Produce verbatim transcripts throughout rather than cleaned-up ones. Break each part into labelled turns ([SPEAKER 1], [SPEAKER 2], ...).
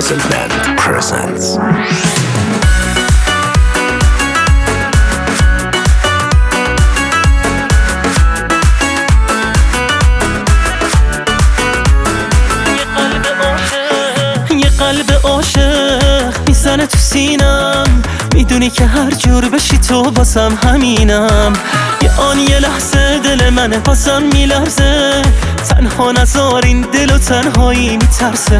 [SPEAKER 1] Puzzle Band presents.
[SPEAKER 2] قلب عاشق میزنه تو سینم، میدونی که هر جور بشی تو بازم همینم. یه آن یه لحظه دل منه بازم میلرزه، تنها نذارین دل و تنهایی میترسه.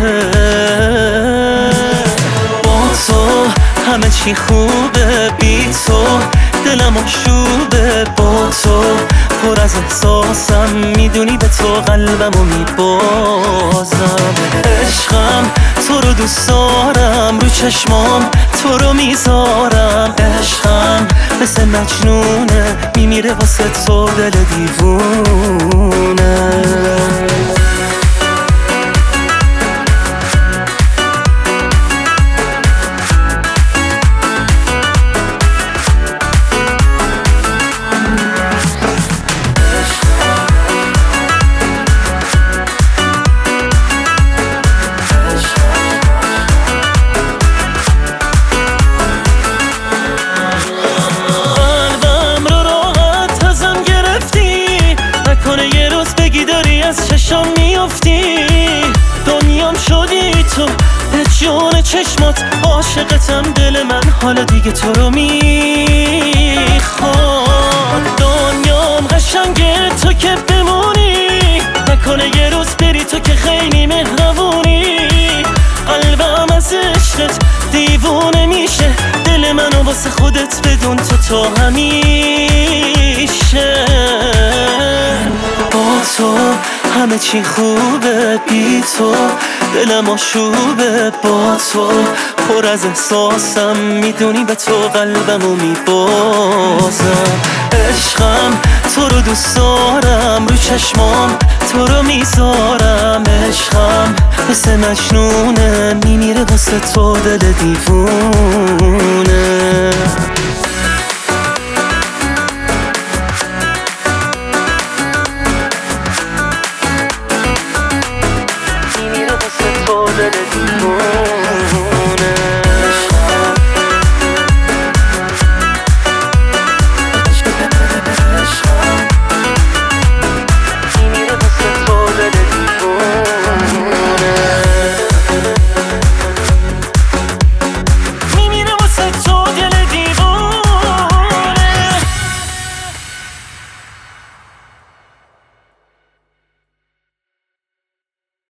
[SPEAKER 2] با تو همه چی خوبه، بی تو دلم آشوبه. با تو پر از احساسم، میدونی به تو قلبمو میبازم. عشقم تو رو دوست دارم، رو چشمام تو رو میذارم. عشقم مثل مجنونه، میمیره واسه تو دل دیوونه. چشم میافتی دنیام شدی تو، به جون چشمات عاشقتم. دل من حالا دیگه تو رو میخواد. دنیام قشنگه تو که بمونی، نکنه یه روز بری تو که خیلی مهربونی. قلبم از عشقت دیوونه میشه، دل منو واسه خودت بدون تو تا همیشه. با تو همه چی خوبه، بی تو دلم آشوبه. با تو پر از احساسم، میدونی به تو قلبمو میبازم. عشقم تو رو دوست دارم، رو چشمام تو رو میذارم. عشقم مثل مجنونه، میمیره واسه تو دل دیوونه.